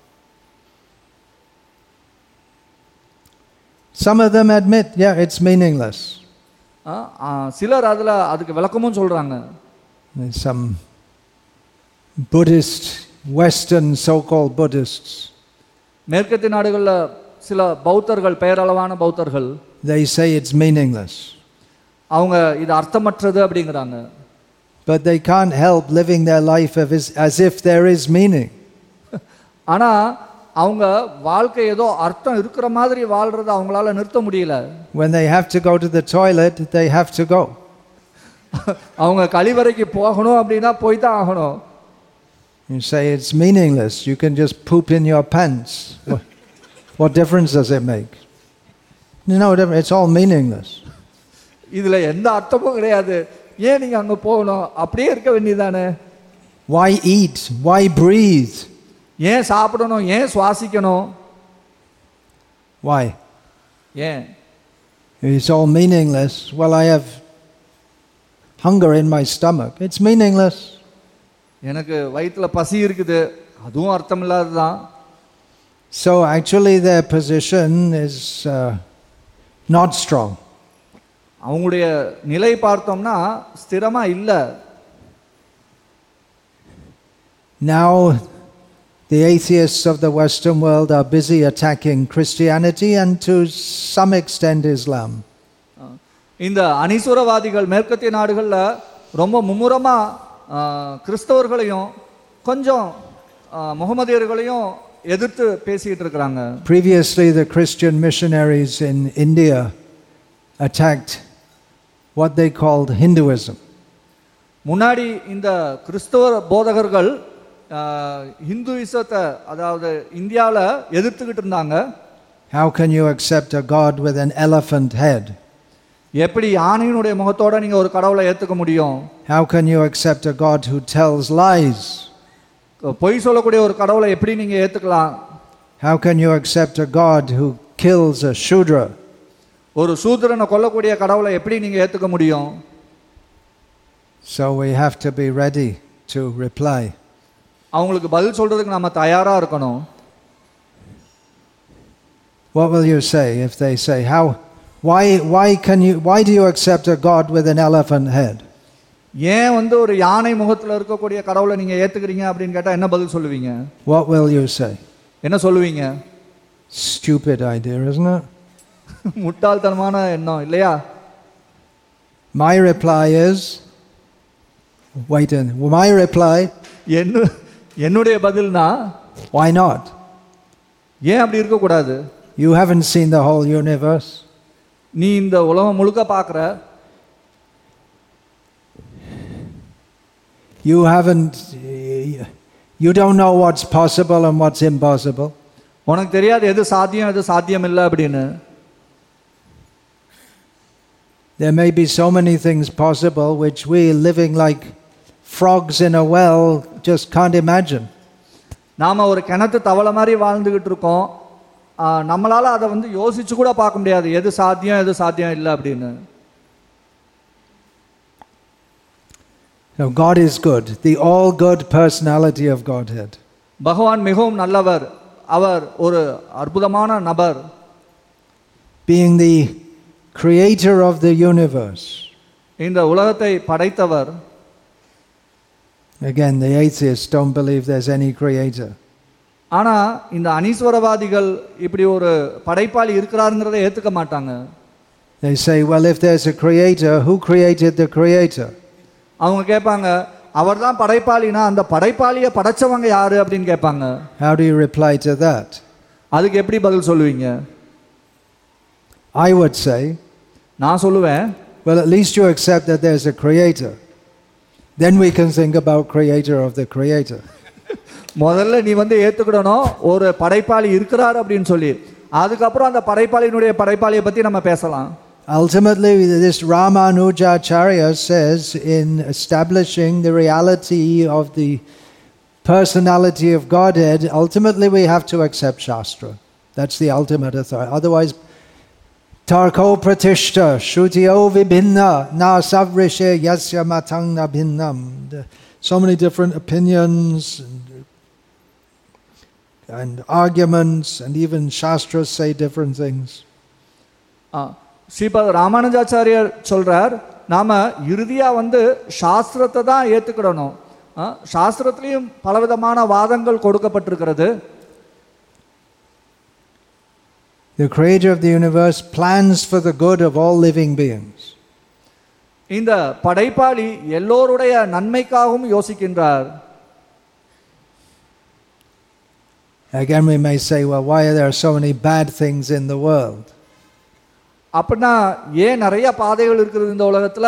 [SPEAKER 1] Some of them admit, yeah, it's meaningless.
[SPEAKER 3] சிலர் அதுக்கு விளக்கமும் சொல்றாங்க.
[SPEAKER 1] Some Buddhist, Western so-called Buddhists.
[SPEAKER 3] மேற்கத்திய நாடுகள்ல சில பௌத்தர்கள், பெயரளவான பௌத்தர்கள்.
[SPEAKER 1] they say it's meaningless.
[SPEAKER 3] அவங்க இது அர்த்தமற்றது அப்படிங்கறாங்க.
[SPEAKER 1] But they can't help living their life as if there is meaning.
[SPEAKER 3] ஆனா அவங்க வாழ்க்கை ஏதோ அர்த்தம் இருக்கிற மாதிரி வாழ்றத அவங்களால நிறுத்த முடியல.
[SPEAKER 1] When they have to go to the toilet, they have to go.
[SPEAKER 3] அவங்க கழிவறைக்கு போகணும் அப்படினா போய் தான் ஆகணும்.
[SPEAKER 1] You say it's meaningless. You can just poop in your pants. What difference does it make? No, it's all meaningless.
[SPEAKER 3] இதுல எந்த அர்த்தமும் கிடையாது. ஏன் நீங்க அங்க போகணும்? அப்படியே இருக்க வேண்டியதானே.
[SPEAKER 1] Why eat? Why breathe?
[SPEAKER 3] ஏன் சாப்பிடணும்? ஏன் சுவாசிக்கணும்?
[SPEAKER 1] Why?
[SPEAKER 3] ஏன்?
[SPEAKER 1] It's all meaningless. Well, I have hunger in my stomach. It's meaningless.
[SPEAKER 3] எனக்கு வயித்துல பசி இருக்குது. அதுவும் அர்த்தமில்லாததுதான்.
[SPEAKER 1] So actually their position is not strong.
[SPEAKER 3] அவங்களுடைய நிலை பார்த்தோம்னா ஸ்திரமா இல்ல.
[SPEAKER 1] Now the atheists of the Western world are busy attacking Christianity and to some extent Islam.
[SPEAKER 3] இந்த அனிசுரவாதிகள் மேற்கத்திய நாடுகள்ல ரொம்ப மும்முரமா கிறிஸ்தவர்களையும் கொஞ்சம் முகமதியர்களையும் எதிர்த்து பேசிட்டு இருக்காங்க.
[SPEAKER 1] Previously the Christian missionaries in India attacked what they called Hinduism.
[SPEAKER 3] முன்னாடி இந்த கிறிஸ்தவ போதகர்கள் ஹிந்துயிசத்தை அதாவது இந்தியால எதிர்த்துக்கிட்டு இருந்தாங்க.
[SPEAKER 1] How can you accept a god with an elephant head?
[SPEAKER 3] எப்படி யானையினுடைய முகத்தோட நீங்க ஒரு கடவுளை ஏத்துக்க முடியும்?
[SPEAKER 1] How can you accept a god who tells lies?
[SPEAKER 3] பொய் சொல்லக்கூடிய ஒரு கடவுளை எப்படி நீங்க ஏத்துக்கலாம்?
[SPEAKER 1] How can you accept a god who kills a Shudra?
[SPEAKER 3] ஒரு சூத்ரனை கொல்லக்கூடிய கடவுளை எப்படி நீங்க ஏத்துக்க முடியும்?
[SPEAKER 1] So we have to be ready to reply.
[SPEAKER 3] அவங்களுக்கு பதில் சொல்றதுக்கு நாம தயாரா இருக்கணும்.
[SPEAKER 1] What will you say if they say why do you accept a god with an elephant head?
[SPEAKER 3] ஏன் ஒரு யானை முகத்துல இருக்கக்கூடிய கடவுளை நீங்க ஏத்துக்கிறீங்க அப்படினு கேட்டா என்ன பதில் சொல்லுவீங்க?
[SPEAKER 1] What will you say?
[SPEAKER 3] என்ன சொல்லுவீங்க?
[SPEAKER 1] Stupid idea, isn't it?
[SPEAKER 3] முட்டாள்தனமான எண்ணம் இல்லையா?
[SPEAKER 1] My reply is
[SPEAKER 3] என்னுடைய பதில்னா
[SPEAKER 1] why not?
[SPEAKER 3] ஏன் அப்படி இருக்க கூடாது?
[SPEAKER 1] You haven't seen the whole universe.
[SPEAKER 3] நீ இந்த உலகம் முழுக்க பார்க்கற.
[SPEAKER 1] You don't know what's possible and what's impossible.
[SPEAKER 3] உனக்கு தெரியாது எது சாத்தியம் எது சாத்தியம் இல்ல அப்படினு.
[SPEAKER 1] There may be so many things possible which we living like frogs in a well just can't imagine.
[SPEAKER 3] நாம ஒரு கிணத்து தவளை மாதிரி வாழ்ந்துகிட்டு இருக்கோம். நம்மளால அதை யோசிச்சு கூட பார்க்க முடியாது எது சாத்தியம் எது சாத்தியம் இல்ல அப்படினு.
[SPEAKER 1] No, God is good. The all good personality of Godhead.
[SPEAKER 3] பகவான் மிகவும் நல்லவர். அவர் ஒரு அற்புதமான நபர்.
[SPEAKER 1] Being the creator of the universe.
[SPEAKER 3] இந்த உலகத்தை படைத்தவர்.
[SPEAKER 1] Again, the atheists don't believe there's any creator.
[SPEAKER 3] ஆனா இந்த அனீஸ்வரவாதிகள் இப்படி ஒரு படைப்பாளி இருக்கிறாருங்கறதை ஏத்துக்க மாட்டாங்க.
[SPEAKER 1] They say, well, if there's a creator, who created the creator?
[SPEAKER 3] அவங்க கேட்பாங்க அவர்தான் படைப்பாளினா அந்த படைப்பாளியை படைச்சவங்க யாரு அப்படினு கேட்பாங்க.
[SPEAKER 1] How do you reply to that?
[SPEAKER 3] அதுக்கு எப்படி பதில் சொல்லுவீங்க?
[SPEAKER 1] I would say,
[SPEAKER 3] நான் சொல்லுவேன்,
[SPEAKER 1] well, at least you accept that there's a creator. Then we can think about creator of the creator.
[SPEAKER 3] முதல்ல நீ ஏத்துக்கணும் ஒரு படைப்பாளி இருக்கிறார் அப்படினு சொல்லி. அதுக்கு அப்புறம் அந்த படைப்பாளியினுடைய படைப்பாளியை பத்தி நம்ம பேசலாம்.
[SPEAKER 1] Ultimately, this Ramanujacharya says in establishing the reality of the personality of Godhead, ultimately we have to accept Shastra. That's the ultimate authority. Otherwise, Tarko Pratishta, Shrutiyo Vibhinna, Na Savrishe Yasya Matang Na Bhinnam. So many different opinions and arguments, and even Shastras say different things.
[SPEAKER 3] ஸ்ரீபாத ராமானுஜாச்சாரியர் சொல்றார், நாம இறுதியா சாஸ்திரத்தை தான் ஏத்துக்கிடணும். சாஸ்திரத்திலையும் பலவிதமான வாதங்கள் கொடுக்கப்பட்டிருக்கிறது.
[SPEAKER 1] The creator of the universe plans for the good of all living beings.
[SPEAKER 3] இந்த படைப்பாளி எல்லோருடைய நன்மைக்காகவும் யோசிக்கின்றார்.
[SPEAKER 1] Again we may say, well, why are there so many bad things in the world?
[SPEAKER 3] அப்படின்னா ஏன் நிறைய பாதைகள் இருக்குது இந்த உலகத்துல?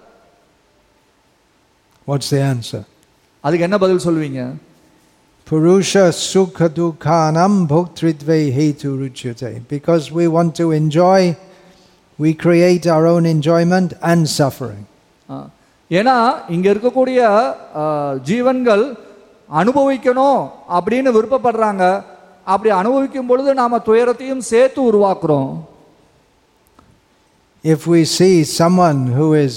[SPEAKER 1] What's the answer?
[SPEAKER 3] அதுக்கு என்ன பதில் சொல்வீங்க?
[SPEAKER 1] Purusha sukha dukhanam bhoktritve hetu ruchyate. Because we want to enjoy, we create our own enjoyment and suffering.
[SPEAKER 3] ஏன்னா இங்க இருக்கக்கூடிய ஜீவன்கள் அனுபவிக்கணும் அப்படின்னு விருப்பப்படுறாங்க. அப்படி அனுபவிக்கும் பொழுது நாம துயரத்தையும் சேர்த்து உருவாக்குறோம்.
[SPEAKER 1] If we see someone who is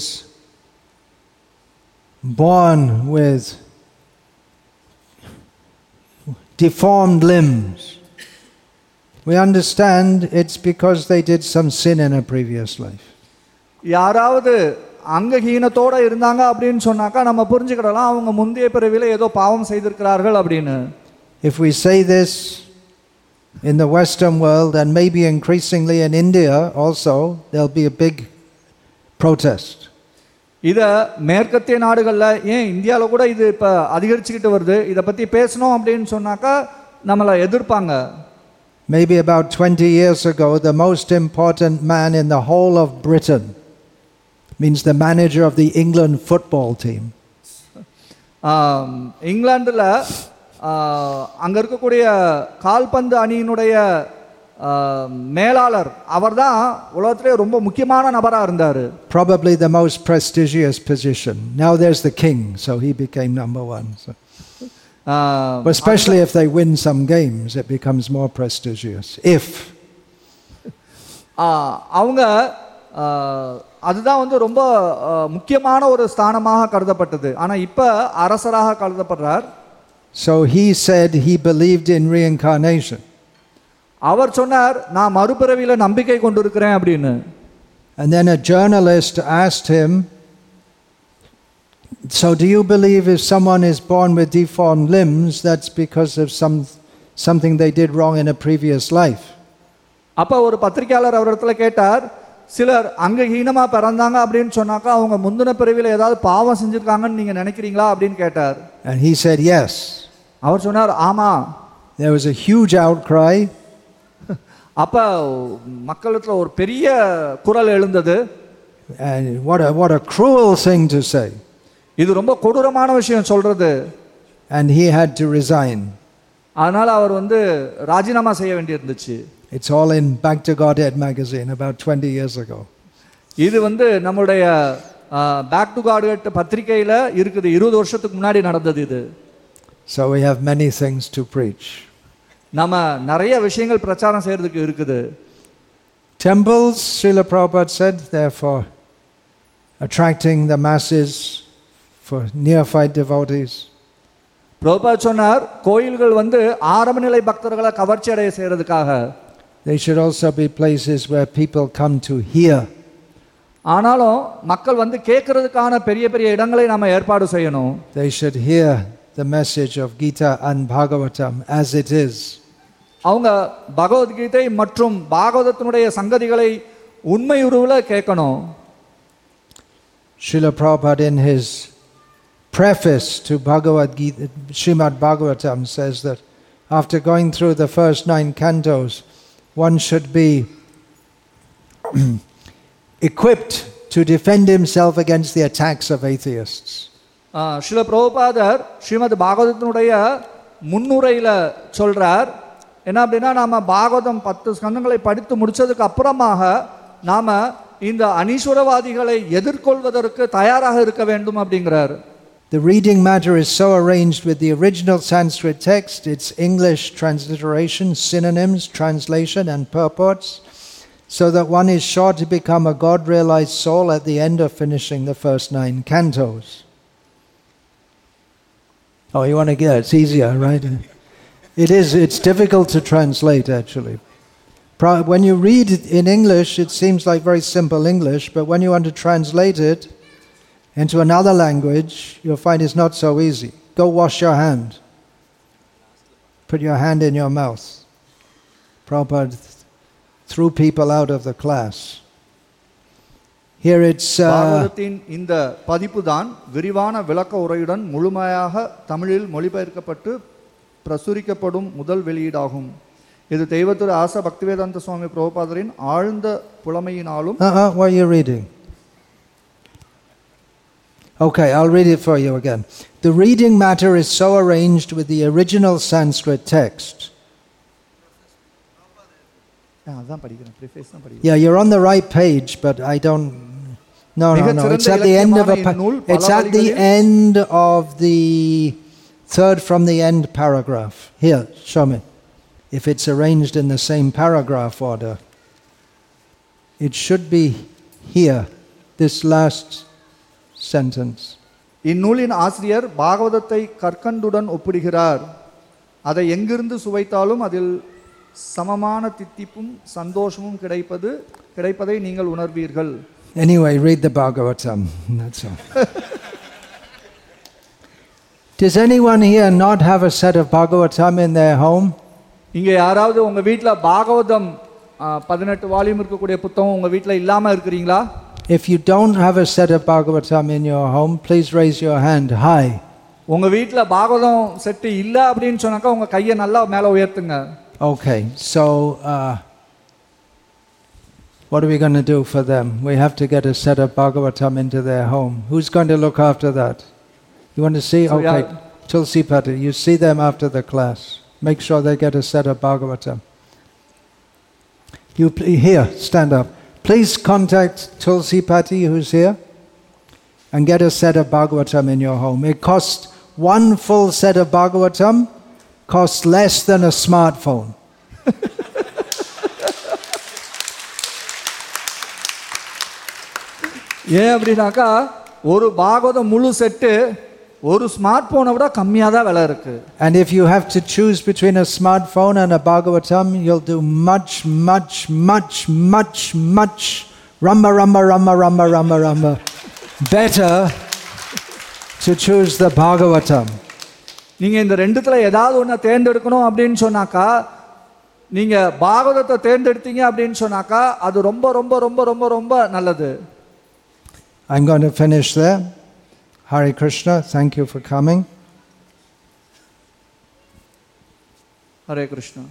[SPEAKER 1] born with deformed limbs, we understand it's because they did some sin in a previous life.
[SPEAKER 3] யாராவது அங்கஹீனத்தோட இருந்தாங்க அப்படின்னு சொன்னாக்கா நம்ம புரிஞ்சுக்கிடலாம் அவங்க முந்தைய பிறவில ஏதோ பாவம் செய்திருக்கிறார்கள் அப்படின்னு.
[SPEAKER 1] If we say this in the Western world and maybe increasingly in India also, there'll be a big protest.
[SPEAKER 3] இத மேற்கத்திய நாடுகள்ல ஏன் இந்தியால கூட இது இப்ப அதிகரிச்சுக்கிட்டு வருது. இத பத்தி பேசணும் அப்படின்னு சொன்னாக்கா நம்மள எதிர்ப்பாங்க.
[SPEAKER 1] Maybe about 20 years ago, the most important man in the whole of Britain, means the manager of the England football team.
[SPEAKER 3] இங்கிலாந்துல அங்க இருக்கக்கூடிய கால்பந்து அணியினுடைய மேலாளர் அவர்தான் உலகத்திலே ரொம்ப முக்கியமான நபரா இருந்தாரு.
[SPEAKER 1] Probably the most prestigious position. Now there's the king, so he became number one. So. But especially if they win some games, it becomes more prestigious. If
[SPEAKER 3] அவங்க அதுதான் வந்து ரொம்ப முக்கியமான ஒரு ஸ்தானமாக கருதப்பட்டது. ஆனா இப்ப அரசராக கருதப்படுறார்.
[SPEAKER 1] So he said he believed in reincarnation.
[SPEAKER 3] அவர் சொன்னார் நான் மறுபிறவியில நம்பிக்கை கொண்டிருக்கிறேன் அப்படின்னு.
[SPEAKER 1] And then a journalist asked him, so do you believe if someone is born with deformed limbs, that's because of something they did wrong in a previous life?
[SPEAKER 3] அப்ப ஒரு பத்திரிகையாளர் அவரிடத்துல கேட்டார், சிலர் அங்கஹீனமா பிறந்தாங்க அப்படின்னு சொன்னாக்கா அவங்க முந்தின பிறவில ஏதாவது பாவம் செஞ்சிருக்காங்கன்னு நீங்க நினைக்கிறீங்களா அப்படின்னு கேட்டார்.
[SPEAKER 1] And he said yes.
[SPEAKER 3] அவர் சொன்னார் ஆமா.
[SPEAKER 1] There was a huge outcry.
[SPEAKER 3] அப்ப மக்களிடத்துல ஒரு பெரிய குரல் எழுந்தது.
[SPEAKER 1] And what a cruel thing to say.
[SPEAKER 3] இது ரொம்ப கொடூரமான விஷயம் சொல்றது.
[SPEAKER 1] And he had to resign.
[SPEAKER 3] அதனால அவர் வந்து ராஜினாமா செய்ய வேண்டியிருந்துச்சு.
[SPEAKER 1] It's all in Back to Godhead magazine about 20 years ago.
[SPEAKER 3] இது வந்து நம்மளுடைய பேக் டு காட்ஹெட் பத்திரிகையில இருக்குது. 20 வருஷத்துக்கு முன்னாடி நடந்தது இது.
[SPEAKER 1] So we have many things to preach.
[SPEAKER 3] நம்ம நிறைய விஷயங்கள் பிரச்சாரம் செய்யறதுக்கு இருக்குது.
[SPEAKER 1] Temples, Srila Prabhupada said, therefore attracting the masses for neophyte devotees.
[SPEAKER 3] Prabhupad சொன்னார் கோயில்கள் வந்து ஆரம்ப நிலை பக்தர்களை கவர்ச்சி அடைய செய்யறதுக்காக.
[SPEAKER 1] They should also be places where people come to hear.
[SPEAKER 3] ஆனாலும் மக்கள் வந்து கேட்கறதுக்கான பெரிய பெரிய இடங்களை நாம ஏற்பாடு செய்யணும்.
[SPEAKER 1] They should hear the message of Gita and Bhagavatam as it is.
[SPEAKER 3] அவங்க பகவத்கீதை மற்றும் பாகவதத்தினுடைய சங்கதிகளை உண்மை உருவுல கேட்கணும்.
[SPEAKER 1] Srila Prabhupada in his preface to Bhagavad Gita, Srimad Bhagavatam says that after going through the first 9 cantos, one should be equipped to defend himself against the attacks of atheists.
[SPEAKER 3] Srila பிரபுபாதர் ஸ்ரீமத் பாகவதத்தினுடைய முன்னுரையில சொல்றார் என்ன அப்படின்னா நாம பாகவதம் 10 ஸ்கந்தங்களை படித்து முடிச்சதுக்கு அப்புறமாக நாம இந்த அனீஸ்வரவாதிகளை எதிர்கொள்வதற்கு தயாராக இருக்க வேண்டும் அப்படிங்கிறார்.
[SPEAKER 1] The reading matter is so arranged with the original Sanskrit text, its English transliteration, synonyms, translation and purports, so that one is sure to become a God-realized soul at the end of finishing the first 9 cantos. Oh, you want to get it? It's easier, right? It's difficult to translate actually. When you read it in English, it seems like very simple English, but when you want to translate it into another language, you'll find it's not so easy. Go wash your hand. Put your hand in your mouth. Prabhupada threw people out of the class. Here it's
[SPEAKER 3] பாகவதத்தின் இந்த பதிப்பு தான் விரிவான விளக்க உரையுடன் முழுமையாக தமிழில் மொழிபெயர்க்கப்பட்டு பிரசுரிக்கப்படும் முதல் வெளியீடாகும். இது தெய்வத்திரு ஆசா பக்திவேதாந்த சுவாமி பிரபுபாதரின் ஆழ்ந்த புலமையினாலும்.
[SPEAKER 1] What are you reading? Okay, I'll read it for you again. The reading matter is so arranged with the original Sanskrit text. Yeah, you're on the right page, but I don't. No. It's at the end of it's at the end of the third from the end paragraph. Here, show me. If it's arranged in the same paragraph order, it should be here. This last sentence.
[SPEAKER 3] இந்நூலின் ஆசிரியர் பாகவதத்தை கற்கண்டுடன் ஒப்பிடுகிறார். அதை எங்கிருந்து சுவைத்தாலும் அதில் சமமான தித்திப்பும் சந்தோஷமும் கிடைப்பதை நீங்கள் உணர்வீர்கள்.
[SPEAKER 1] Anyway, read the Bhagavatam. That's all. Does anyone here not have a set of Bhagavatam in their home?
[SPEAKER 3] இங்க யாராவது உங்க வீட்ல பாகவதம் 18 வால்யூம் இருக்கக்கூடிய புத்தகம் உங்க வீட்ல இல்லாம இருக்கீங்களா?
[SPEAKER 1] If you don't have a set of Bhagavatam in your home, please raise your hand high.
[SPEAKER 3] உங்க வீட்ல பாகவதம் செட் இல்ல அப்படினு சொன்னாக்க உங்க கையை நல்லா மேல உயர்த்துங்க.
[SPEAKER 1] Okay, so what are we going to do for them? We have to get a set of Bhagavatam into their home. Who's going to look after that? You want to see? Okay, Tulsi Pati, you see them after the class. Make sure they get a set of Bhagavatam. You here, stand up. Please contact Tulsi Pati, who's here, and get a set of Bhagavatam in your home. It costs one full set of Bhagavatam, costs less than a smartphone.
[SPEAKER 3] ஏன் அப்படினாக்கா ஒரு பாகவதம் முழு set ஒரு smart போனை விட கம்மியா தான் விலை இருக்கு.
[SPEAKER 1] And if you have to choose between a smartphone and a Bhagavatam, you'll do much Rama better to choose the Bhagavatam.
[SPEAKER 3] நீங்க இந்த ரெண்டுத்துல ஏதாவது ஒண்ண தேர்ந்தெடுக்கணும் அப்படினு சொன்னாக்கா நீங்க பாகவதத்தை தேர்ந்தெடுத்தீங்க அப்படினு சொன்னாக்கா அது ரொம்ப நல்லது.
[SPEAKER 1] I'm going to finish there. Hare Krishna, thank you for coming.
[SPEAKER 3] Hare Krishna.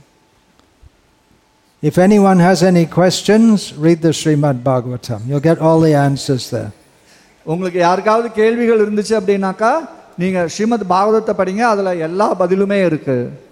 [SPEAKER 1] If anyone has any questions, read the Srimad Bhagavatam. You'll get all the answers there.
[SPEAKER 3] உங்களுக்கு யாருக்காவது கேள்விகள் இருந்துச்சு அப்படினாக்கா நீங்க ஸ்ரீமத் பாகவதத்தை படிங்க, அதுல எல்லா பதிலுமே இருக்கு.